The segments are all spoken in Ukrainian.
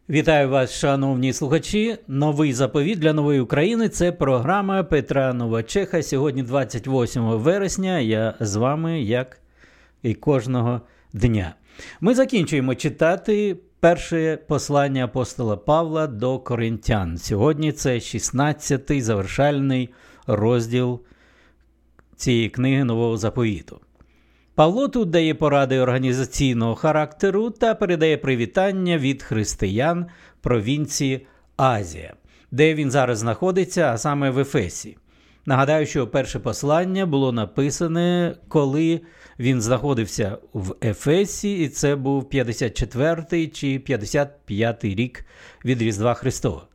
Вітаю вас, шановні слухачі. Новий заповіт для нової України – це програма Петра Новачеха. Сьогодні 28 вересня, я з вами, як і кожного дня. Ми закінчуємо читати перше послання апостола Павла до Коринтян. Сьогодні це 16-й завершальний розділ цієї книги Нового заповіту. Павло тут дає поради організаційного характеру та передає привітання від християн провінції Азія, де він зараз знаходиться, а саме в Ефесі. Нагадаю, що перше послання було написане, коли він знаходився в Ефесі, і це був 54-й чи 55-й рік від Різдва Христова.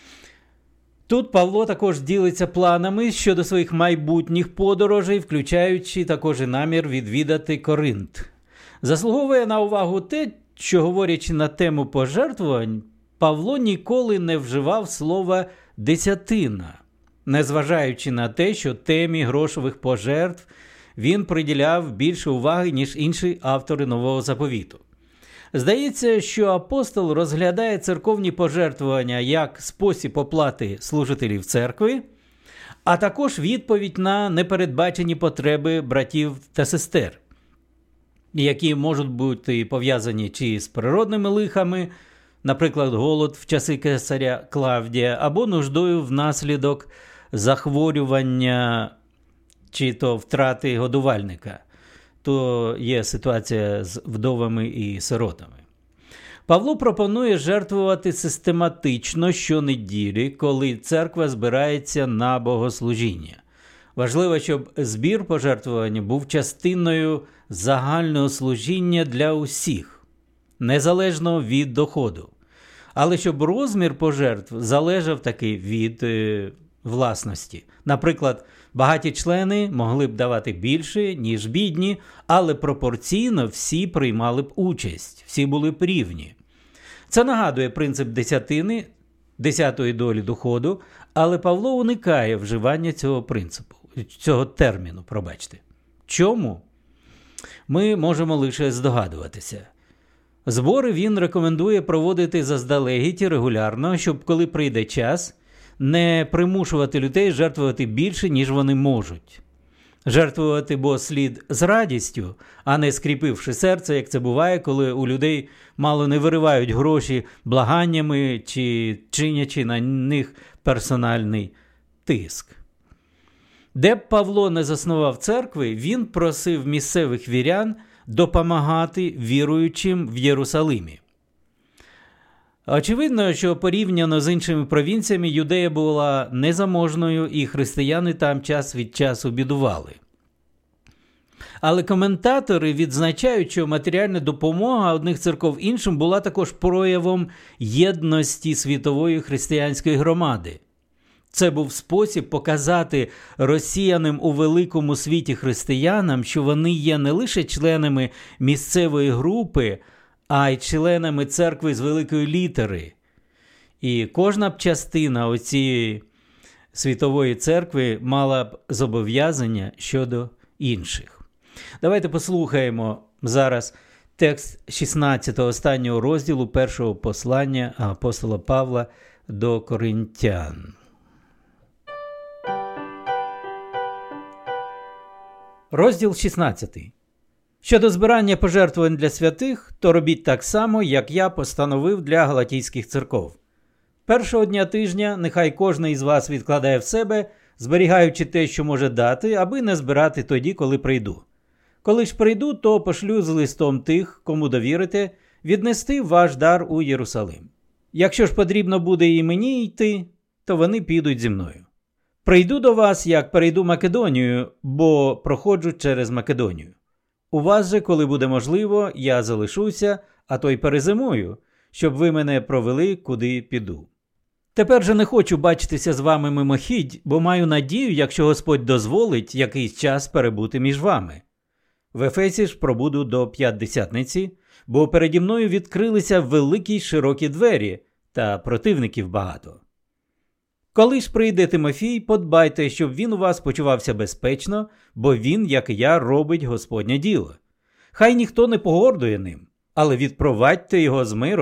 Тут Павло також ділиться планами щодо своїх майбутніх подорожей, включаючи також і намір відвідати Коринт. Заслуговує на увагу те, що, говорячи на тему пожертвувань, Павло ніколи не вживав слова «десятина», незважаючи на те, що темі грошових пожертв він приділяв більше уваги, ніж інші автори Нового заповіту. Здається, що апостол розглядає церковні пожертвування як спосіб оплати служителів церкви, а також відповідь на непередбачені потреби братів та сестер, які можуть бути пов'язані чи з природними лихами, наприклад, голод в часи кесаря Клавдія, або нуждою внаслідок захворювання чи то втрати годувальника. То є ситуація з вдовами і сиротами. Павло пропонує жертвувати систематично щонеділі, коли церква збирається на богослужіння. Важливо, щоб збір пожертвування був частиною загального служіння для усіх, незалежно від доходу. Але щоб розмір пожертв залежав таки від власності. Наприклад, багаті члени могли б давати більше, ніж бідні, але пропорційно всі приймали б участь, всі були б рівні. Це нагадує принцип десятини, 10-ї долі доходу, але Павло уникає вживання цього принципу, цього терміну, пробачте. Чому? Ми можемо лише здогадуватися. Збори він рекомендує проводити заздалегідь і регулярно, щоб коли прийде час, не примушувати людей жертвувати більше, ніж вони можуть. Жертвувати, бо слід з радістю, а не скріпивши серце, як це буває, коли у людей мало не виривають гроші благаннями чи чинячи на них персональний тиск. Де б Павло не заснував церкви, він просив місцевих вірян допомагати віруючим в Єрусалимі. Очевидно, що порівняно з іншими провінціями Юдея була незаможною і християни там час від часу бідували. Але коментатори відзначають, що матеріальна допомога одних церков іншим була також проявом єдності світової християнської громади. Це був спосіб показати росіянам у великому світі християнам, що вони є не лише членами місцевої групи, а й членами церкви з великої літери. І кожна б частина оцієї світової церкви мала б зобов'язання щодо інших. Давайте послухаємо зараз текст 16-го останнього розділу першого послання апостола Павла до Коринтян. Розділ 16. Щодо збирання пожертвувань для святих, то робіть так само, як я постановив для галатійських церков. Першого дня тижня нехай кожен із вас відкладає в себе, зберігаючи те, що може дати, аби не збирати тоді, коли прийду. Коли ж прийду, то пошлю з листом тих, кому довірите, віднести ваш дар у Єрусалим. Якщо ж потрібно буде і мені йти, то вони підуть зі мною. Прийду до вас, як перейду Македонію, бо проходжу через Македонію. У вас же, коли буде можливо, я залишуся, а то й перезимую, щоб ви мене провели, куди піду. Тепер же не хочу бачитися з вами мимохідь, бо маю надію, якщо Господь дозволить, якийсь час перебути між вами. В Ефесі ж пробуду до П'ятдесятниці, бо переді мною відкрилися великі й широкі двері, та противників багато. Коли ж прийде Тимофій, подбайте, щоб він у вас почувався безпечно, бо він, як і я, робить Господнє діло. Хай ніхто не погордує ним, але відпровадьте його з миром,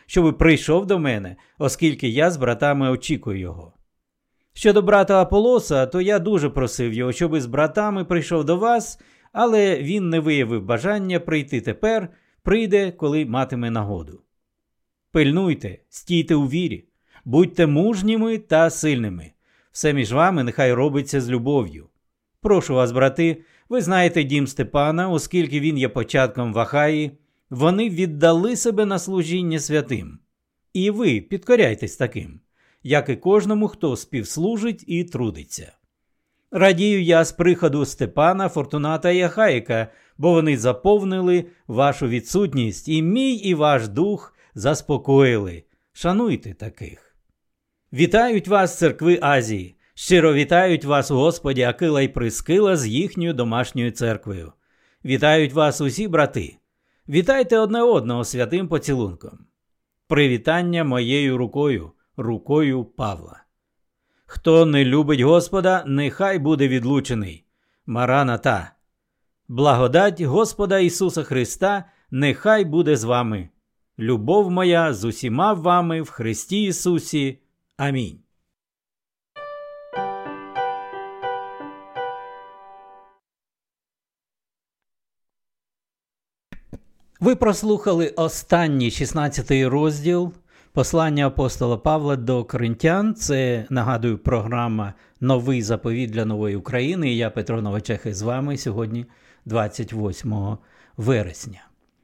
щоб прийшов до мене, оскільки я з братами очікую його. Щодо брата Аполоса, то я дуже просив його, щоб із братами прийшов до вас, але він не виявив бажання прийти тепер, прийде, коли матиме нагоду. Пильнуйте, стійте у вірі, будьте мужніми та сильними. Все між вами нехай робиться з любов'ю. Прошу вас, брати, ви знаєте дім Степана, оскільки він є початком в Ахаї, вони віддали себе на служіння святим. І ви підкоряйтесь таким, як і кожному, хто співслужить і трудиться. Радію я з приходу Степана, Фортуната і Ахаїка, бо вони заповнили вашу відсутність, і мій, і ваш дух заспокоїли. Шануйте таких. Вітають вас церкви Азії. Щиро вітають вас у Господі Акила і Прискила з їхньою домашньою церквою. Вітають вас усі брати. Вітайте одне одного святим поцілунком. Привітання моєю рукою, рукою Павла. Хто не любить Господа, нехай буде відлучений. Мараната. Благодать Господа Ісуса Христа нехай буде з вами. Любов моя з усіма вами в Христі Ісусі. Амінь. Ви прослухали останній 16-й розділ послання апостола Павла до Коринтян. Це, нагадую, програма «Новий заповіт для нової України». І я, Петро Новочеха, з вами сьогодні 28 вересня.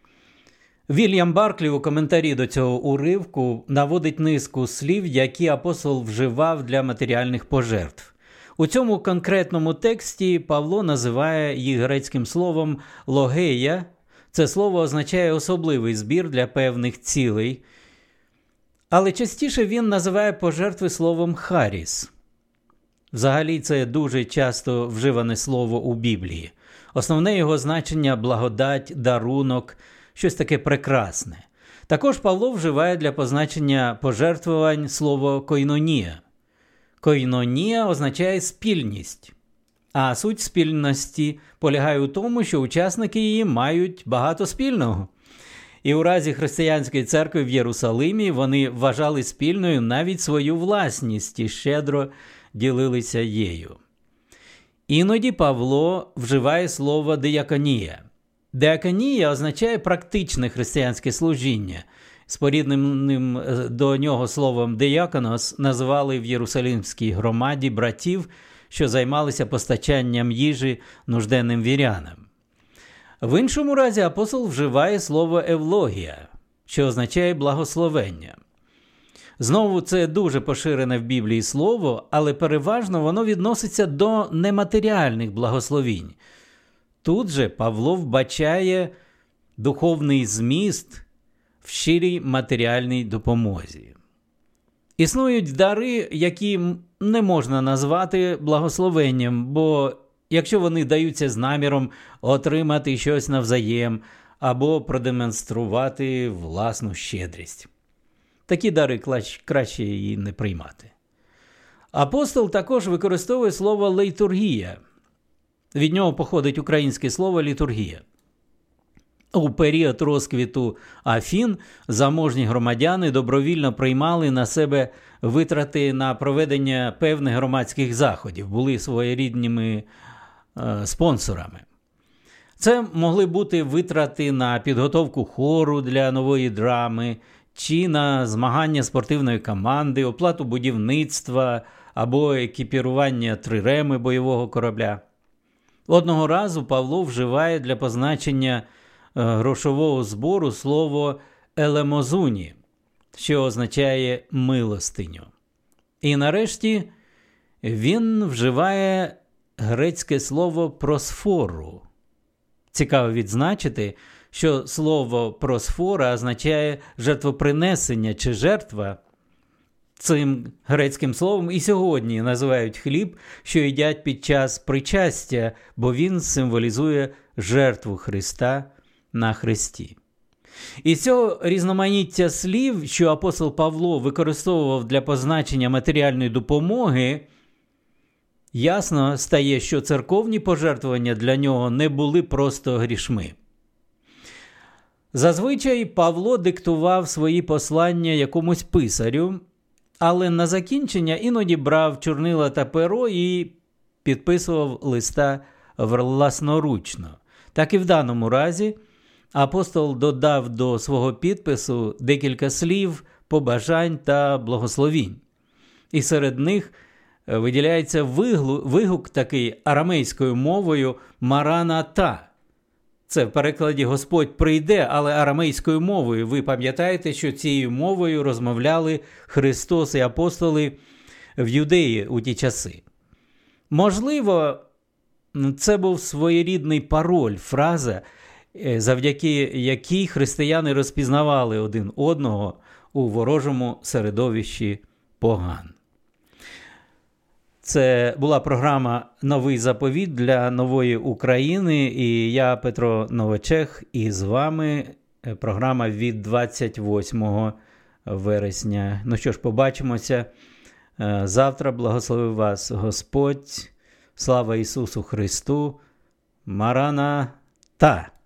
Вільям Барклі у коментарі до цього уривку наводить низку слів, які апостол вживав для матеріальних пожертв. У цьому конкретному тексті Павло називає їх грецьким словом «логея». Це слово означає особливий збір для певних цілей. Але частіше він називає пожертви словом «харіс». Взагалі це дуже часто вживане слово у Біблії. Основне його значення – благодать, дарунок, щось таке прекрасне. Також Павло вживає для позначення пожертвувань слово «койнонія». «Койнонія» означає спільність. А суть спільності полягає у тому, що учасники її мають багато спільного. І у разі християнської церкви в Єрусалимі вони вважали спільною навіть свою власність і щедро ділилися їю. Іноді Павло вживає слово «дияконія». Диаконія означає практичне християнське служіння. Спорідненим до нього словом «дияконос» називали в Єрусалимській громаді братів, що займалися постачанням їжі нужденним вірянам. В іншому разі апостол вживає слово «евлогія», що означає «благословення». Знову, це дуже поширене в Біблії слово, але переважно воно відноситься до нематеріальних благословінь. Тут же Павло вбачає духовний зміст в щирій матеріальній допомозі. Існують дари, які не можна назвати благословенням, бо якщо вони даються з наміром отримати щось навзаєм або продемонструвати власну щедрість. Такі дари краще її не приймати. Апостол також використовує слово «лейтургія». Від нього походить українське слово «літургія». У період розквіту Афін заможні громадяни добровільно приймали на себе витрати на проведення певних громадських заходів, були своєрідними спонсорами. Це могли бути витрати на підготовку хору для нової драми, чи на змагання спортивної команди, оплату будівництва або екіпірування триреми бойового корабля. Одного разу Павло вживає для позначення грошового збору слово «елемозуні», що означає «милостиню». І нарешті він вживає грецьке слово «просфору». Цікаво відзначити, що слово «просфора» означає «жертвопринесення» чи «жертва». Цим грецьким словом і сьогодні називають хліб, що їдять під час причастя, бо він символізує жертву Христа на хресті. Із цього різноманіття слів, що апостол Павло використовував для позначення матеріальної допомоги, ясно стає, що церковні пожертвування для нього не були просто грішми. Зазвичай Павло диктував свої послання якомусь писарю, але на закінчення іноді брав чорнила та перо і підписував листа власноручно. Так і в даному разі апостол додав до свого підпису декілька слів, побажань та благословінь. І серед них виділяється вигук такий арамейською мовою «Марана-та». Це в перекладі «Господь прийде», але арамейською мовою. Ви пам'ятаєте, що цією мовою розмовляли Христос і апостоли в Юдеї у ті часи. Можливо, це був своєрідний пароль, фраза, завдяки якій християни розпізнавали один одного у ворожому середовищі поган. Це була програма «Новий заповіт» для нової України, і я, Петро Новочех, і з вами програма від 28 вересня. Ну що ж, побачимося завтра. Благословив вас Господь. Слава Ісусу Христу. Марана-та!